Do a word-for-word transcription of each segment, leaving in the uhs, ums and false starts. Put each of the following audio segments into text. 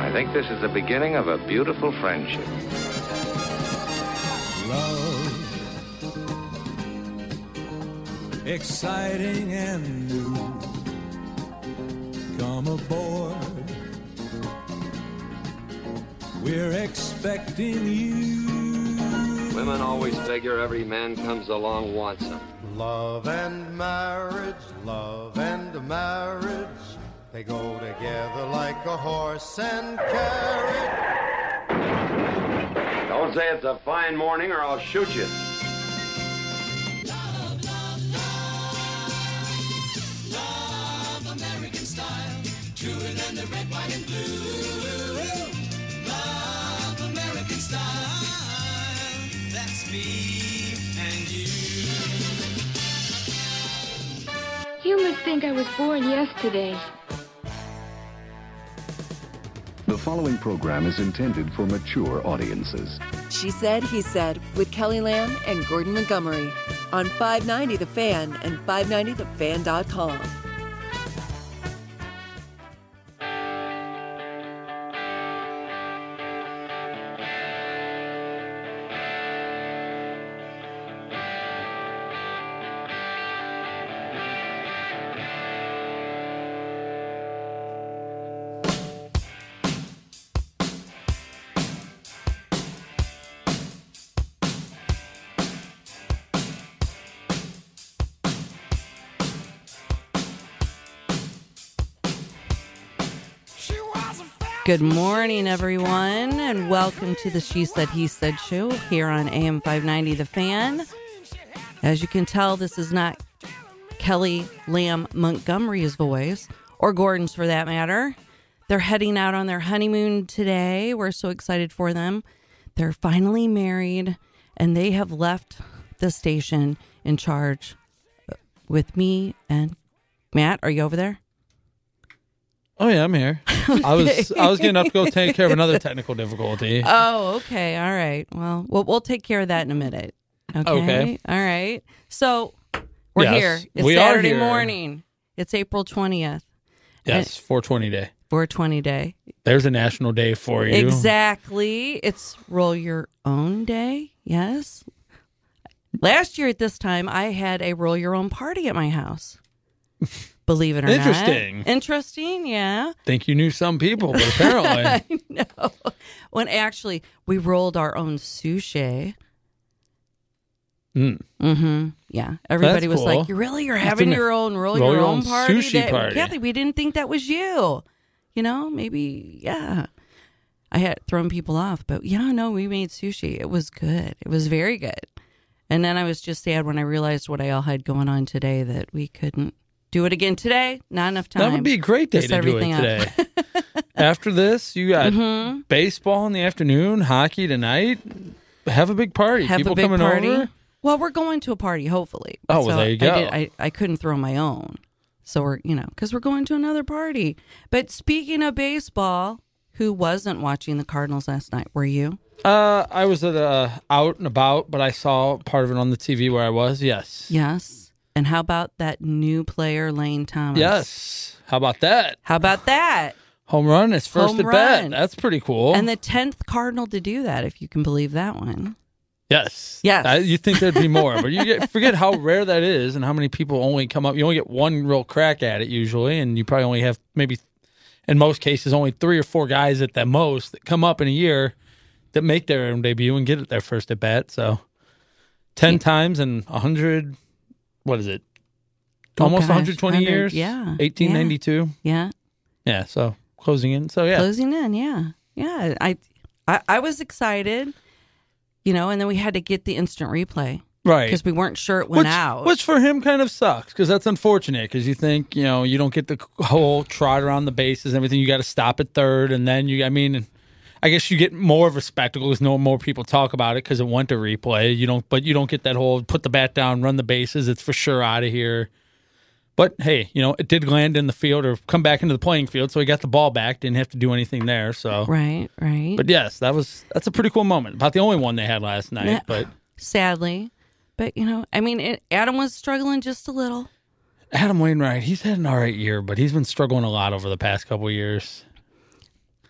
I think this is the beginning of a beautiful friendship. Love, exciting and new. Come aboard. We're expecting you. Women always figure every man comes along wants them. Love and marriage, love and marriage, they go together like a horse and carriage. Don't say it's a fine morning or I'll shoot you. Love, love, love, love American style, truer than the red, white, and blue. Love American style, that's me and you. You must think I was born yesterday. The following program is intended for mature audiences. She Said, He Said with Kelly Lamb and Gordon Montgomery on five ninety The Fan and five ninety the fan dot com. Good morning, everyone, and welcome to the She Said, He Said show here on A M five ninety The Fan. As you can tell, this is not Kelly Lamb Montgomery's voice, or Gordon's for that matter. They're heading out on their honeymoon today. We're so excited for them. They're finally married, and they have left the station in charge with me and Matt. Are you over there? Oh yeah, I'm here. Okay. I was I was getting up to go take care of another technical difficulty. Oh, okay, all right. Well, we'll we'll take care of that in a minute. Okay, okay. All right. So we're yes, here. It's we Saturday are here. morning. It's April twentieth. Yes, four twenty day. four twenty day. There's a national day for you. Exactly. It's Roll Your Own Day. Yes. Last year at this time, I had a Roll Your Own party at my house. Believe it or Interesting. not. Interesting, yeah. Think you knew some people, but apparently. I know. When actually, we rolled our own sushi. Mm. Mm-hmm. Yeah. Everybody That's was cool. like, you really? You're having your own roll, roll your, your own own party? sushi day? party. Kathy, we didn't think that was you. You know, maybe, yeah. I had thrown people off, but yeah, no, we made sushi. It was good. It was very good. And then I was just sad when I realized what I all had going on today that we couldn't do it again today. Not enough time. That would be a great day to to do it today. After this, you got mm-hmm. baseball in the afternoon, hockey tonight. Have a big party. Have People a big coming party. Over. Well, we're going to a party, hopefully. Oh, well, so there you go. I, did, I, I couldn't throw my own. So we're, you know, because we're going to another party. But speaking of baseball, who wasn't watching the Cardinals last night? Were you? Uh, I was at uh, out and about, but I saw part of it on the T V where I was. Yes. Yes. And how about that new player, Lane Thomas? Yes. How about that? How about that? Home run, his first Home at run. bat. That's pretty cool. And the tenth Cardinal to do that, if you can believe that one. Yes. Yes. I, you think there'd be more, but you get, forget how rare that is and how many people only come up. You only get one real crack at it usually, and you probably only have maybe, in most cases, only three or four guys at the most that come up in a year that make their own debut and get their first at bat. So ten yeah. times and one hundred, what is it? Oh, Almost gosh, one hundred twenty one hundred, years? Yeah. eighteen ninety-two. Yeah. Yeah, so closing in. So, yeah. Closing in, yeah. Yeah. I, I, I was excited, you know, and then we had to get the instant replay. Right. Because we weren't sure it went which, out. Which for him kind of sucks because that's unfortunate because you think, you know, you don't get the whole trot around the bases and everything. You got to stop at third and then you, I mean, I guess you get more of a spectacle because no more people talk about it because it went to replay. You don't, but you don't get that whole put the bat down, run the bases. It's for sure out of here. But hey, you know, it did land in the field or come back into the playing field, so he got the ball back. Didn't have to do anything there. So right, right. But yes, that was that's a pretty cool moment. About the only one they had last night. Yeah, but sadly, but you know, I mean, it, Adam was struggling just a little. Adam Wainwright, he's had an all right year, but he's been struggling a lot over the past couple of years.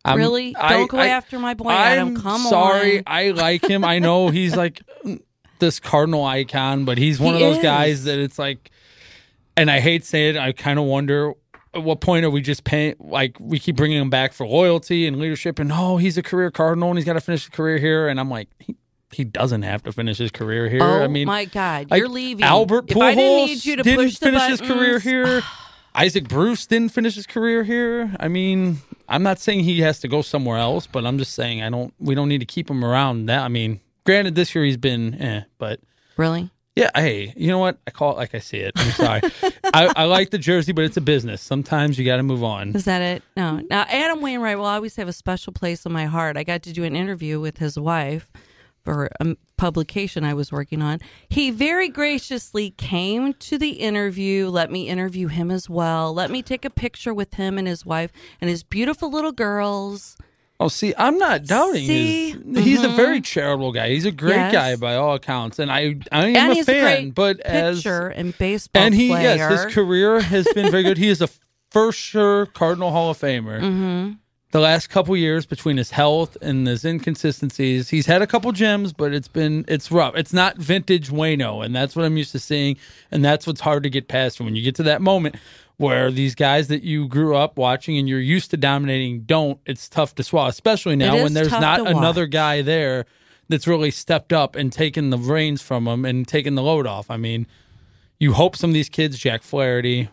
I'm- Really? I- Don't go I- after my boy, I'm Adam. Come sorry. on. I like him. I know he's like this Cardinal icon, but he's one He of those is. guys that it's like, and I hate saying it, I kind of wonder at what point are we just paying, like, we keep bringing him back for loyalty and leadership, and no, he's a career Cardinal and he's got to finish his career here. And I'm like, he, he doesn't have to finish his career here. Oh, I mean, my God. like, You're leaving. Albert If I didn't Pujols need you to didn't push the finish his buttons- career here. Isaac Bruce didn't finish his career here. I mean, I'm not saying he has to go somewhere else, but I'm just saying I don't. We don't need to keep him around. Now, I mean, granted, this year he's been, eh, but Really? yeah. Hey, you know what? I call it like I see it. I'm sorry. I, I like the jersey, but it's a business. Sometimes you got to move on. Is that it? No. Now, Adam Wainwright will always have a special place in my heart. I got to do an interview with his wife for a publication I was working on. He very graciously came to the interview, let me interview him as well, let me take a picture with him and his wife and his beautiful little girls. Oh, see, I'm not doubting. See? His, he's a Mhm. very charitable guy. He's a great Yes. guy by all accounts, and I I am And a he's fan. a great but as pitcher and baseball and he player. yes, his career has been very good. He is a first sure Cardinal Hall of Famer. Mm-hmm. The last couple years, between his health and his inconsistencies, he's had a couple gems, but it's been it's rough. It's not vintage Waino, and that's what I'm used to seeing, and that's what's hard to get past. When you get to that moment where these guys that you grew up watching and you're used to dominating don't, it's tough to swallow, especially now It is when there's tough not to another watch. guy there that's really stepped up and taken the reins from him and taken the load off. I mean, you hope some of these kids, Jack Flaherty,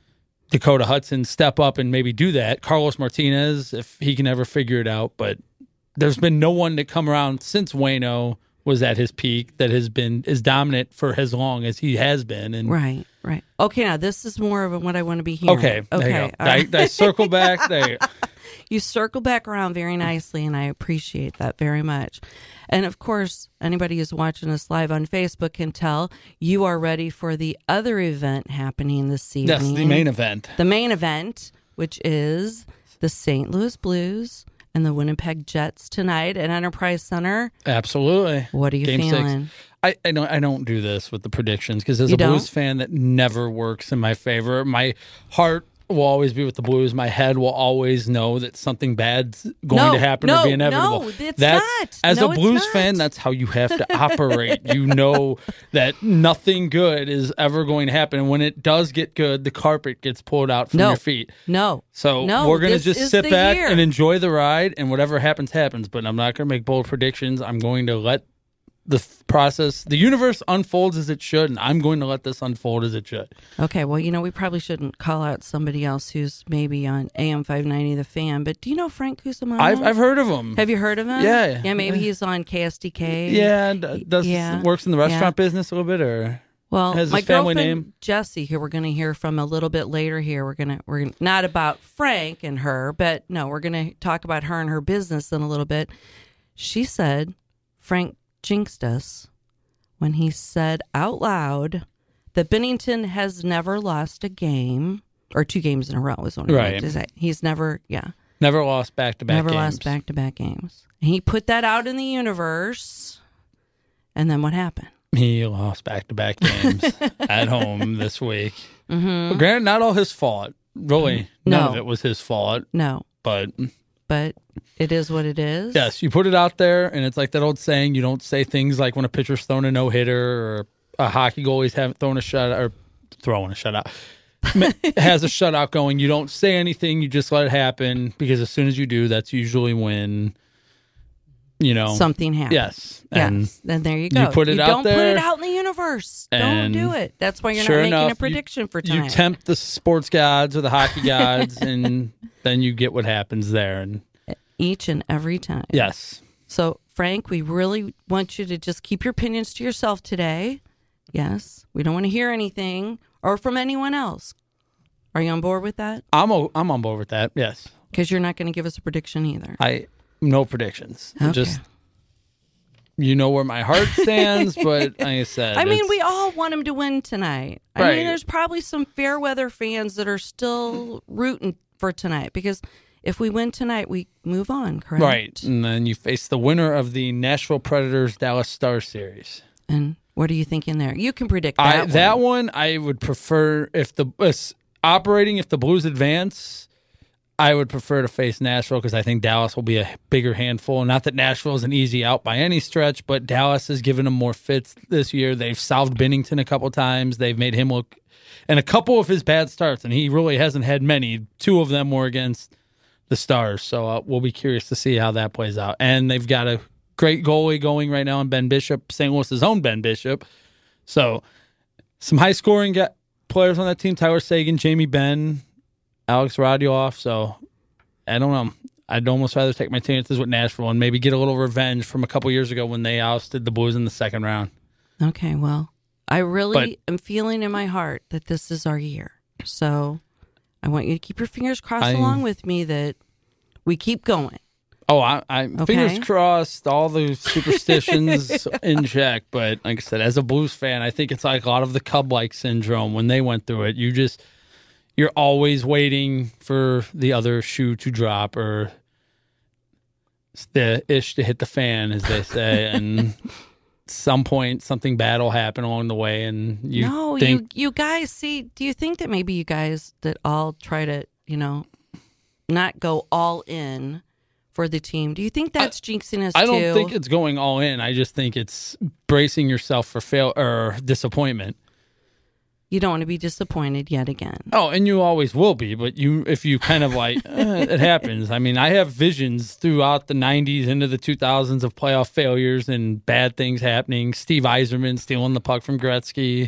Dakota Hudson, step up and maybe do that. Carlos Martinez, if he can ever figure it out. But there's been no one to come around since Waino was at his peak that has been as dominant for as long as he has been. And Right, right. Okay, now this is more of what I want to be hearing. okay, there okay. you go. all I, right. I circle back there. You circle back around very nicely, and I appreciate that very much. And of course, anybody who's watching us live on Facebook can tell you are ready for the other event happening this evening. That's the main event. The main event, which is the Saint Louis Blues and the Winnipeg Jets tonight at Enterprise Center. Absolutely. What are you Game feeling? Six. I, I don't I don't do this with the predictions because as You a Blues don't? fan, that never works in my favor. My heart will always be with the Blues. My head will always know that something bad's going No, to happen no, or be inevitable. no, it's that's, not. As No, a it's Blues not. fan, that's how you have to operate. You know that nothing good is ever going to happen. And when it does get good, the carpet gets pulled out from No. your feet. No. So No, we're going to this just is sit the back year. and enjoy the ride, and whatever happens, happens. But I'm not going to make bold predictions. I'm going to let the th- process, the universe unfolds as it should, and I'm going to let this unfold as it should. Okay, well, you know, we probably shouldn't call out somebody else who's maybe on A M five ninety The Fan, but do you know Frank Cusimano? I've I've heard of him. Have you heard of him? Yeah. Yeah, maybe he's on K S D K. Yeah, and uh, does Yeah, works in the restaurant yeah. business a little bit, or Well, has my his family girlfriend name? Jessie, who we're going to hear from a little bit later here, we're going to we're gonna, not about Frank and her, but no, we're going to talk about her and her business in a little bit. She said Frank jinxed us when he said out loud that Bennington has never lost a game, or two games in a row is what I Right. meant to say. He's never, yeah, Never lost back to back. never games. lost back to back games. And he put that out in the universe, and then what happened? He lost back to back games at home this week. Mm-hmm. Well, granted, not all his fault. Really, none No. of it was his fault. No, But but it is what it is. yes, you put it out there, and it's like that old saying: you don't say things like when a pitcher's thrown a no hitter or a hockey goalie's haven't thrown a shutout or throwing a shutout has a shutout going. You don't say anything; you just let it happen because as soon as you do, that's usually when you know Something happens. Yes, and yes. Then there you go. you put it out don't there, put it out in the universe. Don't and do it. That's why you're sure not making enough, a prediction you, for tonight. You tempt the sports gods or the hockey gods, and then you get what happens there. And Each and every time. yes, So, Frank, we really want you to just keep your opinions to yourself today. Yes. We don't want to hear anything or from anyone else. Are you on board with that? I'm o- I'm on board with that. Yes, Because you're not going to give us a prediction either. I no predictions. Okay. Just you know where my heart stands, but like I said, I mean, it's- we all want him to win tonight. I Right. mean, there's probably some fair weather fans that are still rooting for tonight because if we win tonight, we move on, correct? right, and then you face the winner of the Nashville Predators Dallas Stars series. And what are you thinking there? You can predict that I one. that one I would prefer if the uh, operating if the Blues advance. I would prefer to face Nashville because I think Dallas will be a bigger handful. Not that Nashville is an easy out by any stretch, but Dallas has given them more fits this year. They've solved Binnington a couple times. They've made him look, and a couple of his bad starts, and he really hasn't had many. Two of them were against the Stars, so uh, we'll be curious to see how that plays out. And they've got a great goalie going right now in Ben Bishop, Saint Louis's own Ben Bishop. So some high-scoring players on that team, Tyler Seguin, Jamie Benn, Alex Radulov. So I don't know. I'd almost rather take my chances with Nashville and maybe get a little revenge from a couple years ago when they ousted the Blues in the second round. Okay, well, I really But- am feeling in my heart that this is our year. So I want you to keep your fingers crossed I- along with me that we keep going. Oh, I, I Okay. fingers crossed, all the superstitions in check. But like I said, as a Blues fan, I think it's like a lot of the Cub-like syndrome when they went through it. You just, you're always waiting for the other shoe to drop or the ish to hit the fan, as they say. And at some point, something bad will happen along the way. And you no, think, you you guys see. Do you think that maybe you guys that all try to, you know, not go all in for the team? Do you think that's jinxing us I don't too? think it's going all in. I just think it's bracing yourself for fail or disappointment. You don't want to be disappointed yet again. Oh, and you always will be, but you if you kind of like, eh, it happens. I mean, I have visions throughout the nineties into the two thousands of playoff failures and bad things happening. Steve Yzerman stealing the puck from Gretzky.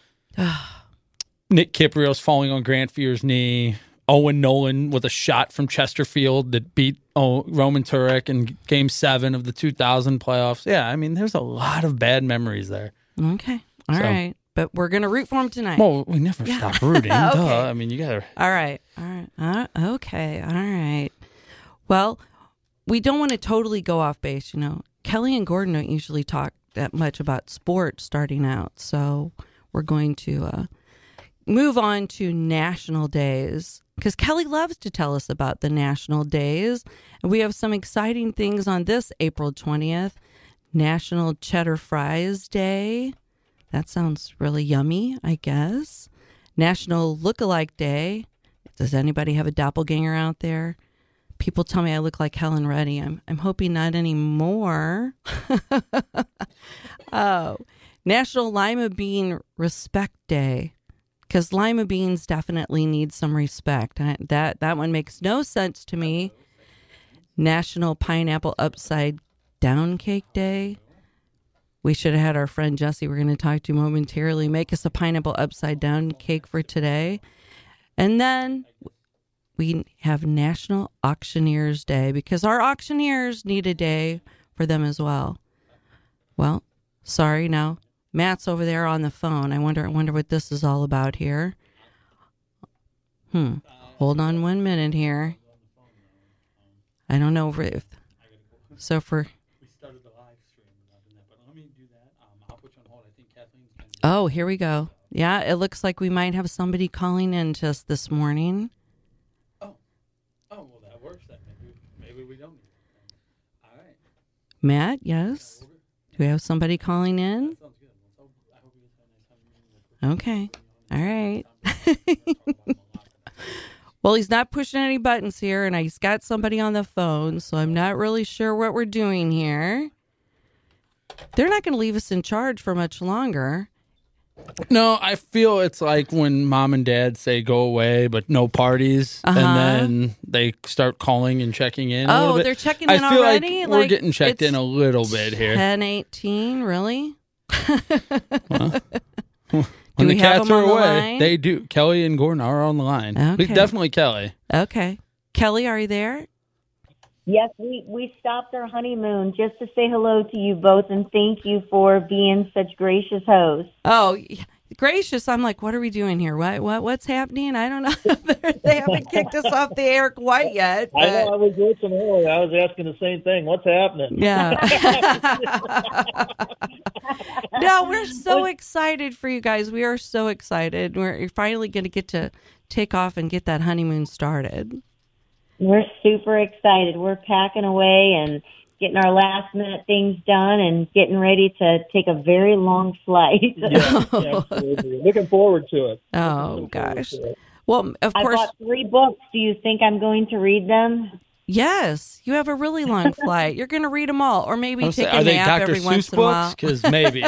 Nick Kiprios falling on Grant Fuhr's knee. Owen Nolan with a shot from Chesterfield that beat oh, Roman Turek in Game seven of the two thousand playoffs. Yeah, I mean, there's a lot of bad memories there. Okay. all So- right. But we're going to root for him tonight. Well, we never Yeah. stop rooting. Okay. Duh. I mean, you got to... All right. All right. Uh, okay. All right. Well, we don't want to totally go off base. You know, Kelly and Gordon don't usually talk that much about sports starting out. So we're going to uh, move on to national days because Kelly loves to tell us about the national days. And we have some exciting things on this April twentieth, National Cheddar Fries Day. That sounds really yummy, I guess. National Lookalike Day. Does anybody have a doppelganger out there? People tell me I look like Helen Reddy. I'm I'm hoping not anymore. Oh, National Lima Bean Respect Day. Because lima beans definitely need some respect. I, that that one makes no sense to me. National Pineapple Upside Down Cake Day. We should have had our friend Jesse, we're going to talk to momentarily, make us a pineapple upside down cake for today. And then we have National Auctioneers Day because our auctioneers need a day for them as well. Well, sorry, now Matt's over there on the phone. I wonder, I wonder what this is all about here. Hmm. Hold on one minute here. I don't know if, so for... Oh, here we go. Yeah, it looks like we might have somebody calling in just this morning. Oh, oh, well, that works then. Maybe, maybe we don't need it. All right. Matt, yes? Do we have somebody calling in? Okay. All right. Well, he's not pushing any buttons here, and he's got somebody on the phone, so I'm not really sure what we're doing here. They're not going to leave us in charge for much longer. No, I feel it's like when mom and dad say go away, but no parties, Uh-huh. and then they start calling and checking in. a Oh, little bit. they're checking I in feel already? Like we're Like, getting checked it's in a little bit here. ten eighteen, really? When we the have cats them are on the away, line? they do. Kelly and Gordon are on the line. Okay. Definitely Kelly. Okay. Kelly, are you there? Yes, we, we stopped our honeymoon just to say hello to you both and thank you for being such gracious hosts. Oh, gracious. I'm like, what are we doing here? What what What's happening? I don't know. They haven't kicked us off the air quite yet. I know. but- I was listening earlier. I was asking the same thing. What's happening? Yeah. No, we're so excited for you guys. We are so excited. We're finally going to get to take off and get that honeymoon started. We're super excited. We're packing away and getting our last minute things done and getting ready to take a very long flight. Yeah, absolutely. Looking forward to it. Oh, gosh. to it. Well, of I course. bought three books. Do you think I'm going to read them? Yes, you have a really long flight. You're going to read them all, or maybe I'm take saying, a are they nap Doctor every Seuss once in a while. books? Because maybe.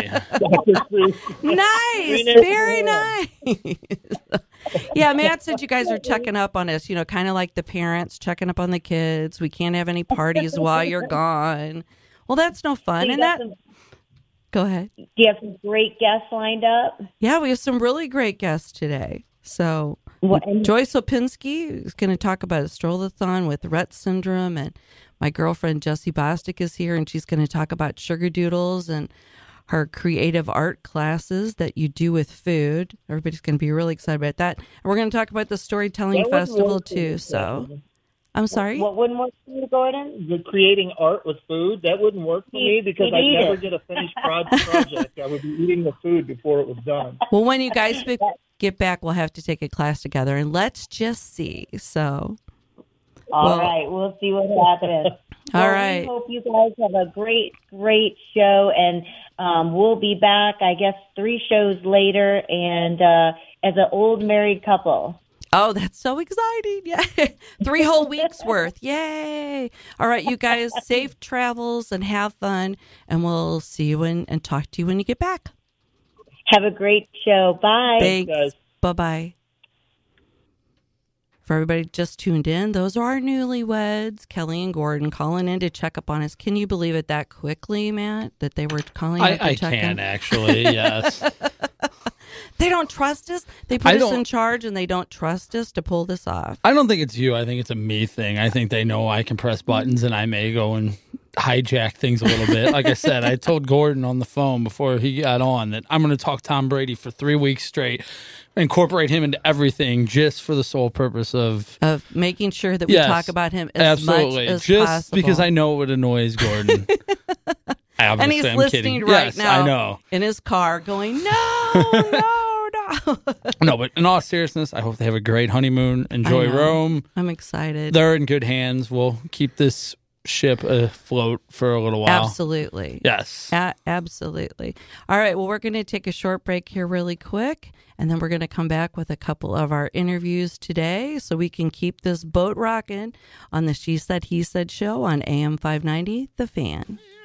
Nice, very nice. Yeah, Matt said you guys are checking up on us, you know, kind of like the parents checking up on the kids. We can't have any parties while you're gone. Well, that's no fun. So you And got that, some- go ahead. Do you have some great guests lined up? Yeah, we have some really great guests today. So What- and- Joyce Opinski is going to talk about a strollathon with Rett syndrome, and my girlfriend Jessie Bostic is here, and she's going to talk about sugar doodles and her creative art classes that you do with food. Everybody's going to be really excited about that. And we're going to talk about the storytelling That wouldn't festival work for too. me, So Gordon. I'm sorry. What wouldn't work for you, Gordon? The creating art with food, that wouldn't work for me because You'd I eat never it. get a finished pro- project. I would be eating the food before it was done. Well, when you guys be- get back, we'll have to take a class together, and let's just see. So. All Well- right, we'll see what happens. All Well, right. We hope you guys have a great, great show, and um, we'll be back, I guess, three shows later, and uh, as an old married couple. Oh, that's so exciting. Yeah. Three whole weeks worth. Yay. All right, you guys, safe travels and have fun, and we'll see you in, and talk to you when you get back. Have a great show. Bye. Thanks. Bye-bye. For everybody just tuned in, those are our newlyweds, Kelly and Gordon, calling in to check up on us. Can you believe it that quickly, Matt, that they were calling I, up to I check can in? actually, yes. They don't trust us. They put I us don't- in charge, and they don't trust us to pull this off. I don't think it's you. I think it's a me thing. I think they know I can press buttons and I may go and hijack things a little bit. Like I said, I told Gordon on the phone before he got on that I'm going to talk Tom Brady for three weeks straight, incorporate him into everything just for the sole purpose of Of making sure that we Yes, talk about him as absolutely. much as just possible. because I know it annoys Gordon. and Obviously, he's I'm listening kidding. right yes, now I know. in his car going, no, no, no. No, but in all seriousness, I hope they have a great honeymoon. Enjoy I know. Rome. I'm excited. They're in good hands. We'll keep this ship afloat for a little while. Absolutely. Yes. A- absolutely. All right. Well, we're going to take a short break here really quick, and then we're going to come back with a couple of our interviews today so we can keep this boat rocking on the She Said, He Said show on A M five ninety, The Fan.